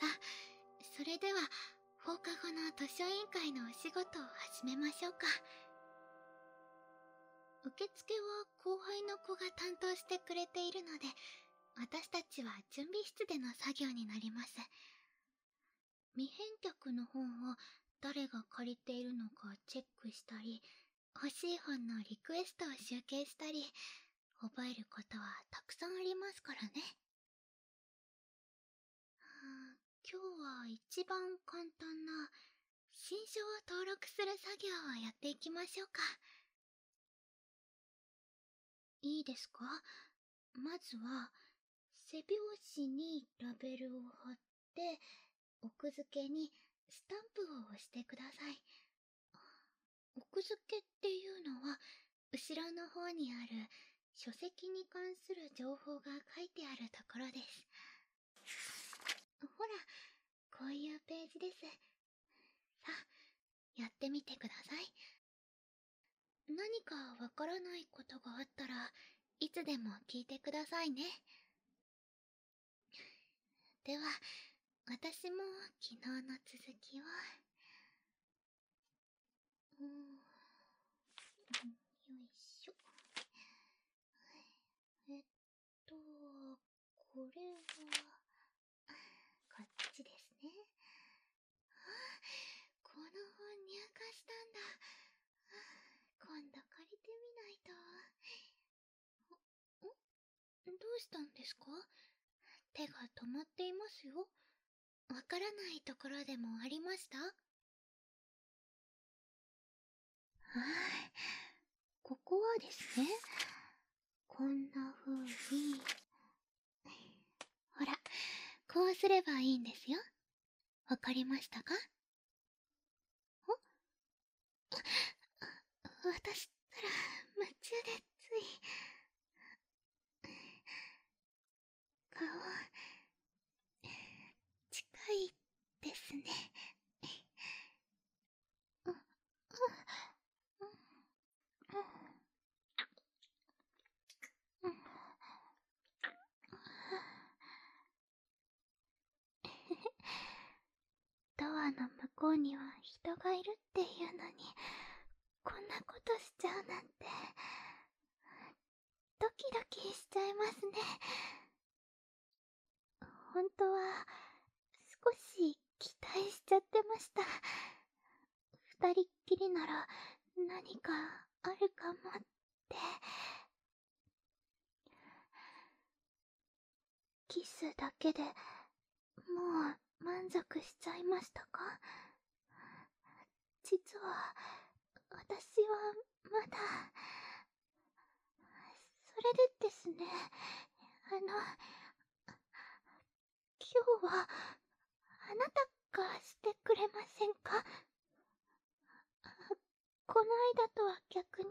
さ、それでは放課後の図書委員会のお仕事を始めましょうか。受付は後輩の子が担当してくれているので、私たちは準備室での作業になります。未返却の本を誰が借りているのかチェックしたり、欲しい本のリクエストを集計したり、覚えることはたくさんありますからね。今日は一番簡単な新書を登録する作業をやっていきましょうか。いいですか？まずは背表紙にラベルを貼って、奥付けにスタンプを押してください。奥付けっていうのは後ろの方にある書籍に関する情報が書いてあるところです。ほら、こういうページです。さあ、やってみてください。何かわからないことがあったらいつでも聞いてくださいね。では、私も昨日の続きを。よいしょ。これはこっちですね。この本入荷したんだ。今度借りてみないと。どうしたんですか？手が止まっていますよ。わからないところでもありました？ここはですね、こんな風に、ほら、こうすればいいんですよ。わかりましたか？私ったら夢中でつい、顔、近いですね。ドアの向こうには人がいるっていうのに、こんなことしちゃうなんて、ドキドキしちゃいますね。本当は少し期待しちゃってました。二人っきりなら何かあるかもって。キスだけでもう満足しちゃいましたか？実は私はまだ。それでですね、今日はあなたがしてくれませんか？この間とは逆に、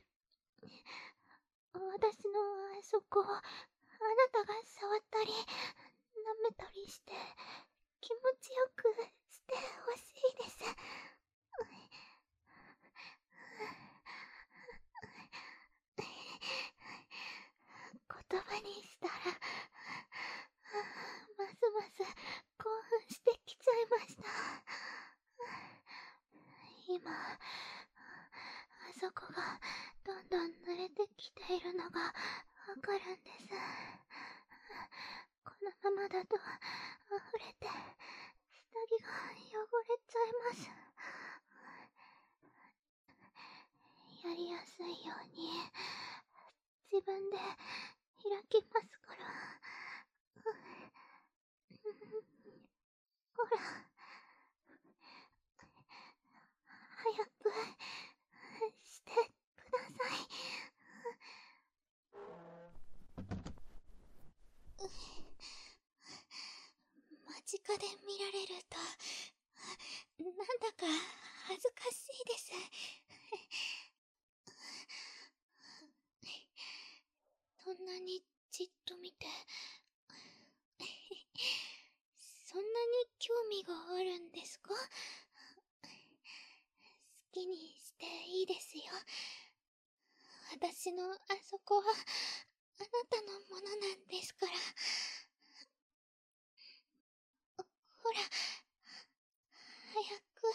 私のあそこをあなたが触ったり舐めたりして気持ちよくしてほしいです。言葉にしたらますます興奮してきちゃいました。今あそこがどんどん濡れてきているのがわかるんです。このままだと溢れて下着が汚れちゃいます。やりやすいように自分で開きますから。ほら、早くしてください。間近で見られるとなんだか恥ずかしいです。そんなにじっと見てそんなに興味があるんですか？好きにしていいですよ。私のあそこはあなたのものなんですから。こほら、早く。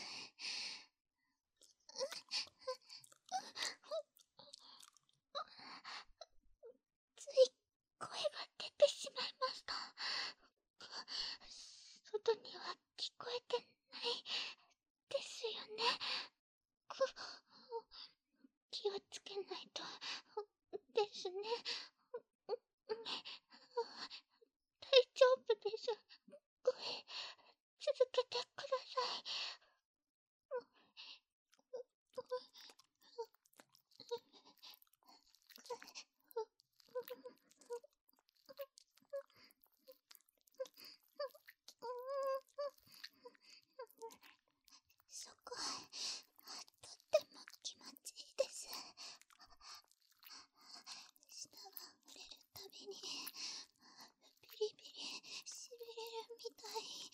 つい声が出てしまいました。外には聞こえてないですよね。気をつけないとですね。大丈夫です。続けてください。そこ、とっても気持ちいいです。舌が触れるたびにビリビリしびれるみたい。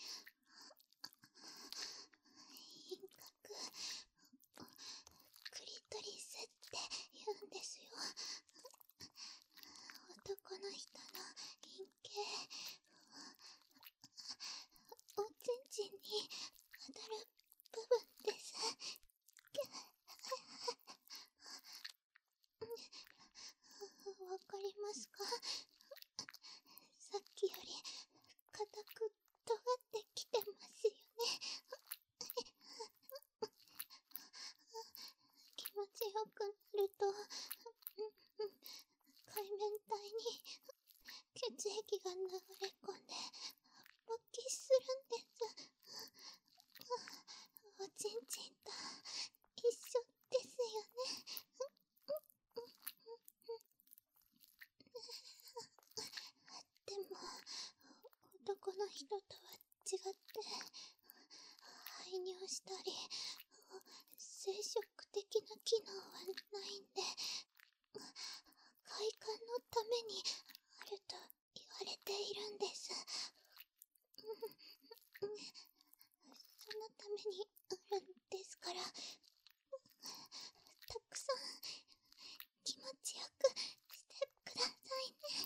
輪郭、クリトリスって言うんですよ。男の人の陰茎、おちんちんに当たる部分です。わかりますか？さっきより硬く尖ってきてますよね。気持ちよくなると、海綿体に血液が流れ込んで勃起するんです。おちんちんと一緒ですよね。でも、男の人とは違って、排尿したり、生殖的な機能はないんで、快感のためにあると言われているんです。そのためにあるんですから、たくさん気持ちよくしてくださいね。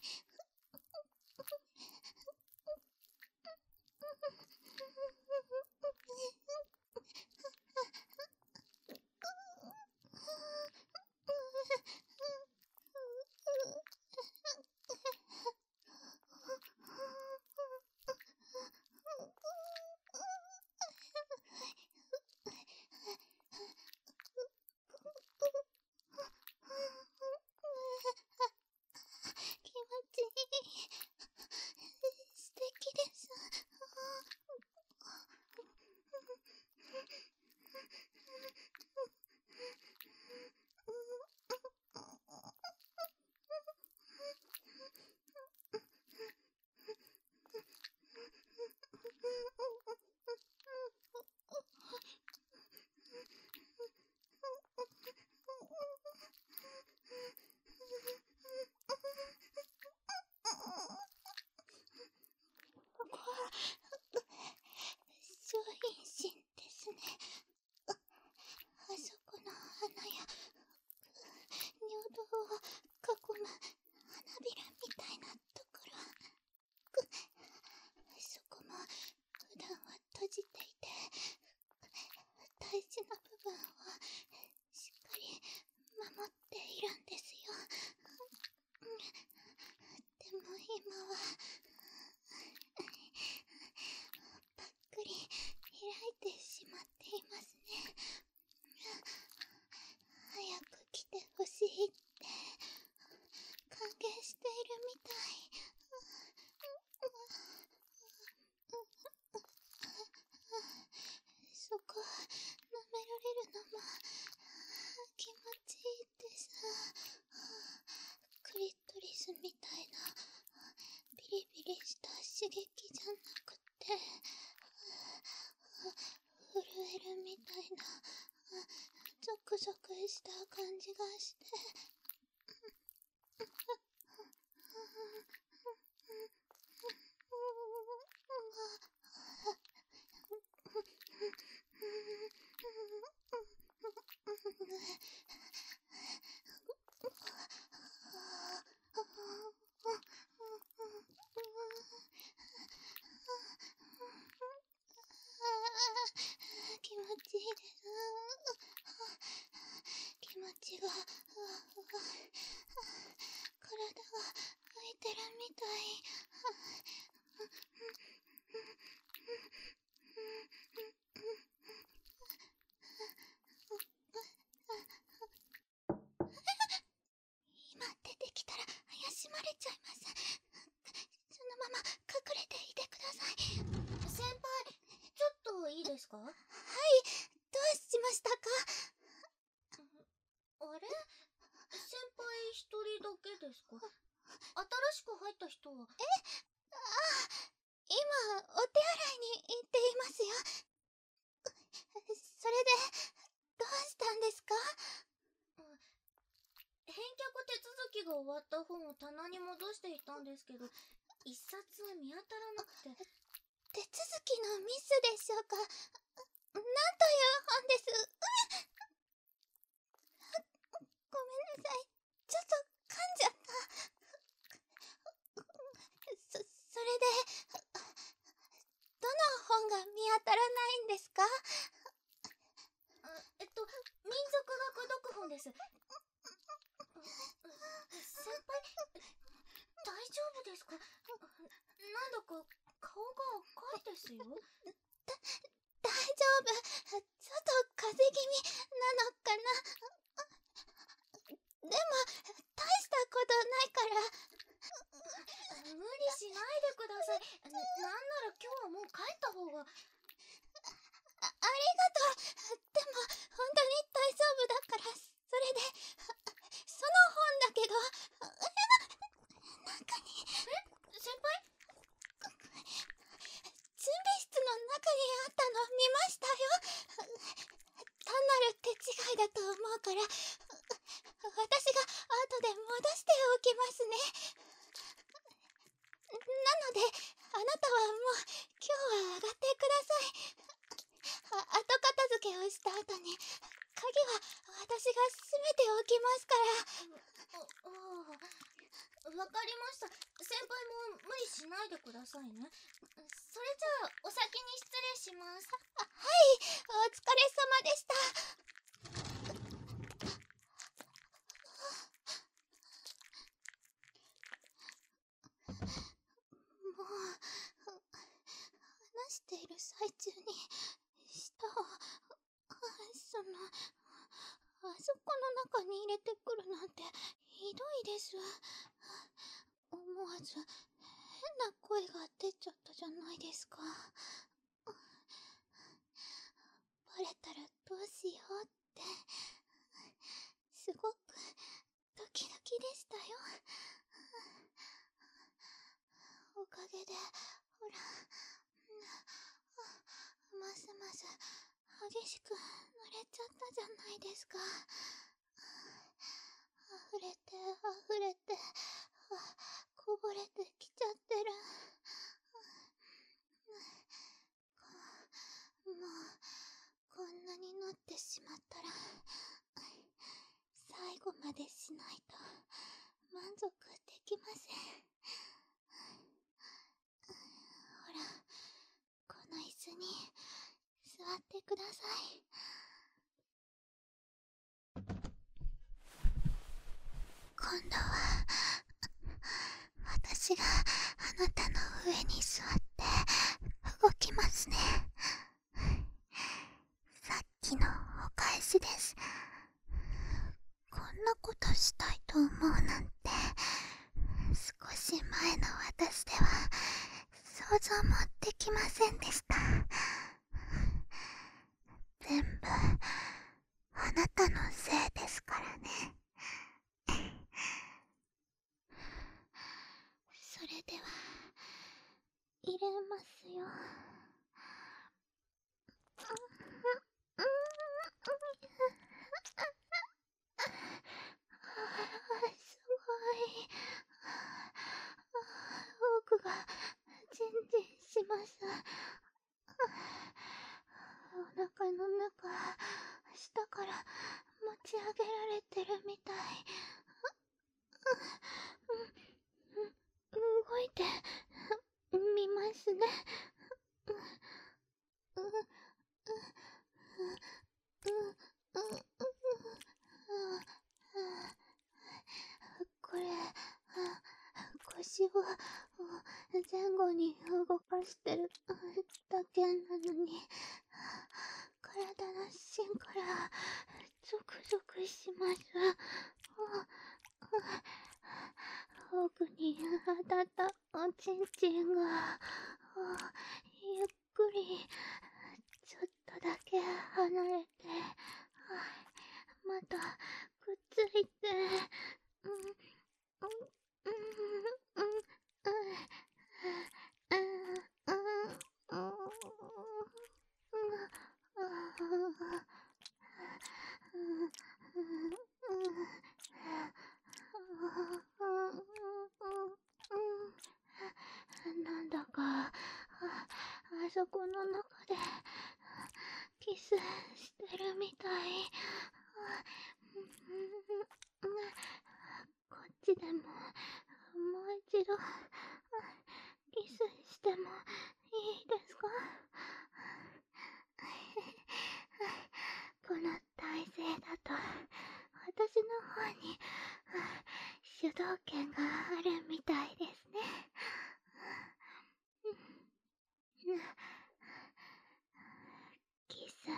体が浮いてるみたい。今出てきたら怪しまれちゃいます。そのまま隠れていてください。先輩、ちょっといいですか？はい、どうしましたか？あれ？先輩一人だけですか？新しく入った人は？今、お手洗いに行っていますよ。それで、どうしたんですか？返却手続きが終わった本を棚に戻していたんですけど、一冊見当たらなくて。手続きのミスでしょうか？なんという本です。ごめんなさい。ちょっと噛んじゃった。それで、どの本が見当たらないんですか？民族学読本です。先輩、大丈夫ですか？なんだか顔が赤いですよ。大丈夫。ちょっと風邪気味なのかな。でも、大したことないから。無理しないでください。なんなら今日はもう帰った方が。ありがとう。でも、本当に大丈夫だから、それで、その本だけど、中に。先輩？準備室の中にあったの見ましたよ。単なる手違いだと思うから、私が後で戻しておきますね。なので、あなたはもう今日は上がってください。後片付けをした後に、鍵は私が閉めておきますから。わかりました。先輩も無理しないでくださいね。それじゃあ、お先に失礼します。はい、お疲れ様でした。もう、話している最中に、舌を、あそこの中に入れてくるなんて、ひどいです。思わず、変な声が出ちゃったじゃないですか。バレたらどうしようって、すごくドキドキでしたよ。おかげで、ほら、ますます激しく濡れちゃったじゃないですか。溢れて溢れて、こぼれてきちゃってる。もう、こんなになってしまったら、最後までしないと満足できません。ほら、この椅子に座ってください。今度は、私があなたの上に座って動きますね。さっきのお返しです。こんなことしたいと思うなんて、少し前の私では想像もできませんでした。全部あなたのせいですからね。それでは入れますよ。すごい。奥がジンジンします。お腹の中、下から持ち上げられてるみたい。動いてみますね。 足を前後に動かしてるだけなのに、体の芯からゾクゾクします。奥に当たったおちんちんがゆっくりちょっとだけ離れて、またくっついて、なんだかあそこの中でキスしてるみたい。こっちでももう一度キスしてもいいですか？この体勢だと私の方に主導権があるみたいですね。キスし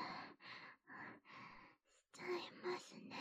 ちゃいますね。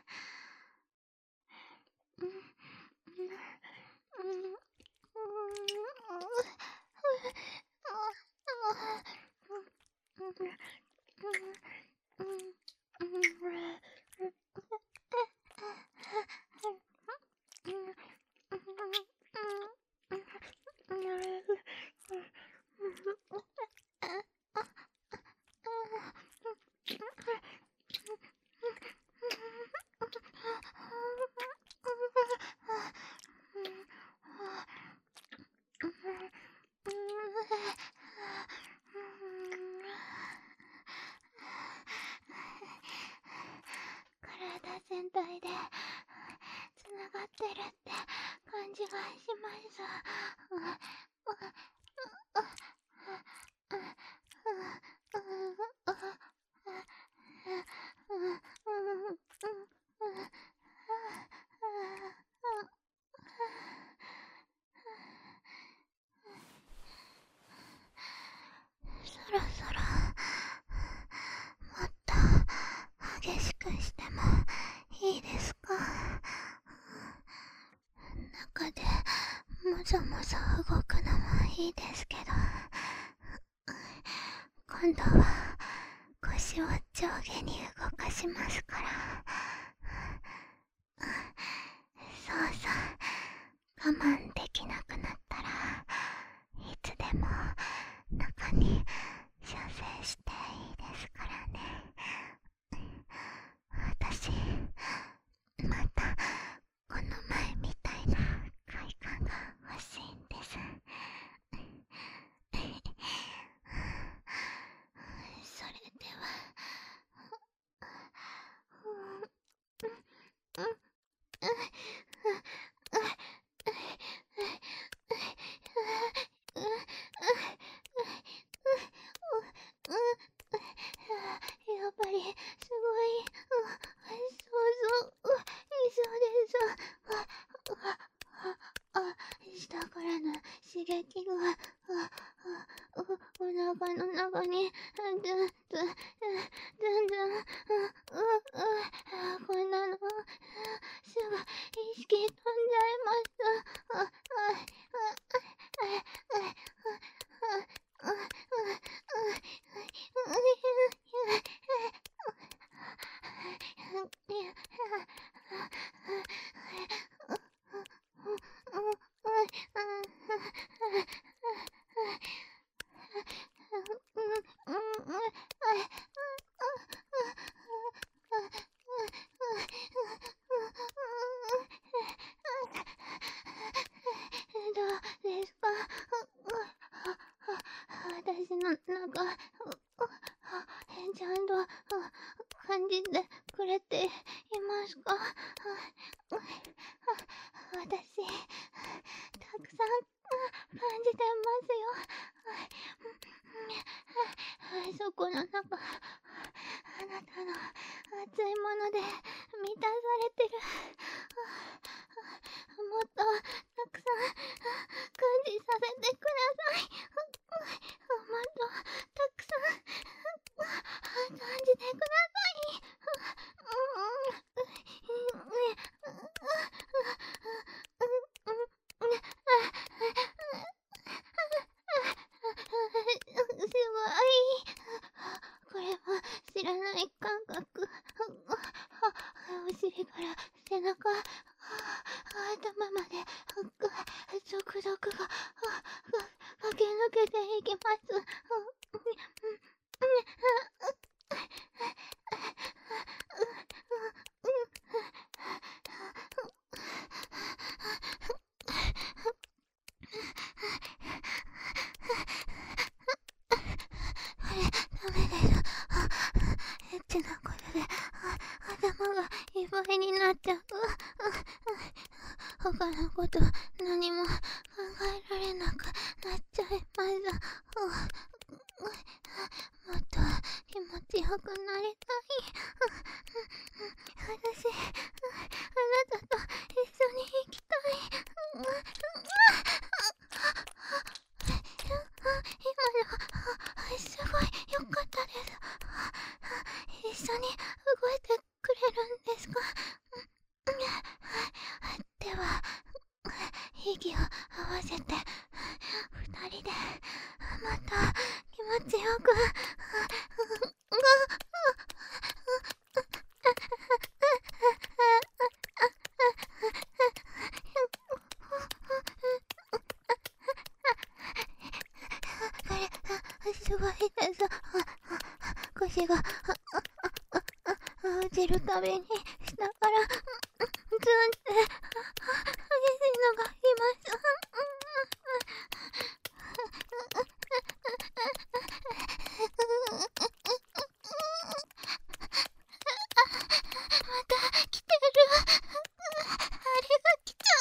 体全体でつながってるって感じがします。そろそろもっと激しくしてもいいですか？中でもぞもぞ動くのもいいですけど、今度は腰を上下に動かしますから。そうそう、我慢できなくなったらいつでも中に射精していいですからね。私またこの前みたいな快感が欲しいんです。それではやっぱりすごい、そうそう、そうです。下からの刺激がお腹の中にずんずんこんなのすぐ意識飛んじゃいました。どうですか？私の中、ちゃんと感じてくれていますか？私、たくさん感じてますよ。そこの中、あなたの熱いもので満たされてる。もっとたくさん頭まで速度が駆け抜けていきます。ダメです。エッチなことで頭がいっぱいになっちゃう。他のこと何も考えられなくなっちゃいます。もっと気持ちよくなりたい。私、あなたと一緒に行きたい。今の、すごい良かったです。一緒に動いてくれるんですか？では、息を合わせて、二人で、また気持ちよく、すごいです。腰が落ちるたびに下からズンって激しいのがいます。また来てる。あれが来ちゃ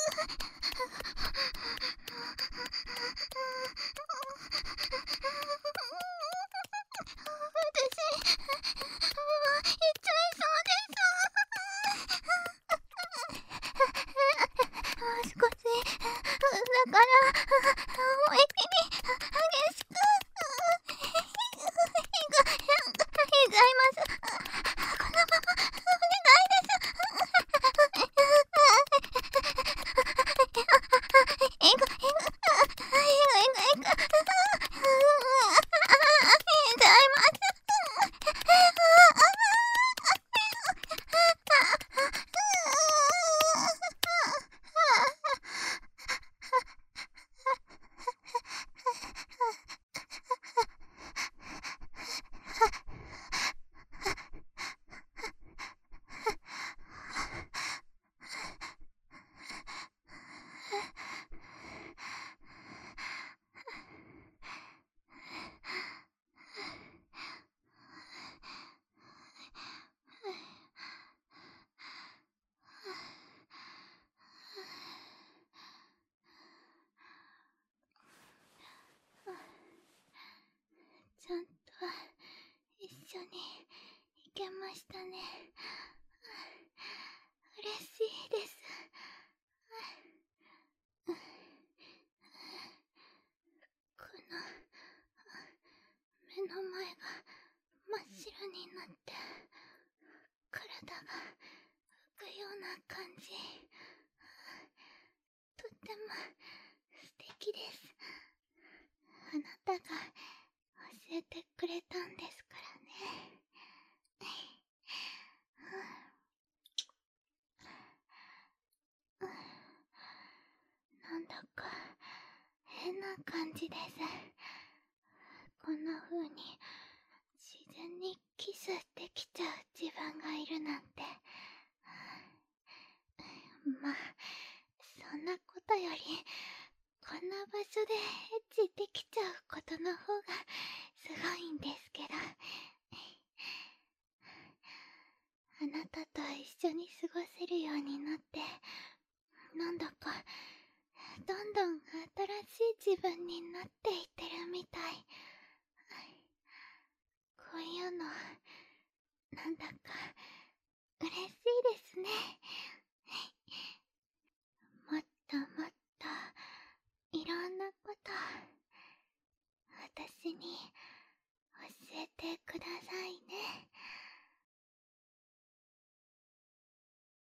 私、もう行っちゃいそうです。もう少し、だから、思いっきり、激しく、いざいます。このまま、お願いです。いざいます。ちゃんと一緒に行けましたね。嬉しいです。この目の前が真っ白になって体が浮くような感じ。とっても素敵です。あなたが教えてくれたんですからね。なんだか変な感じです。こんな風に自然にキスできちゃう自分がいるなんて。まあ、そんなことより、こんな場所でエッチできちゃうことの方がすごいんですけど。あなたと一緒に過ごせるようになって、なんだか、どんどん新しい自分になっていってるみたい。こういうの、なんだか、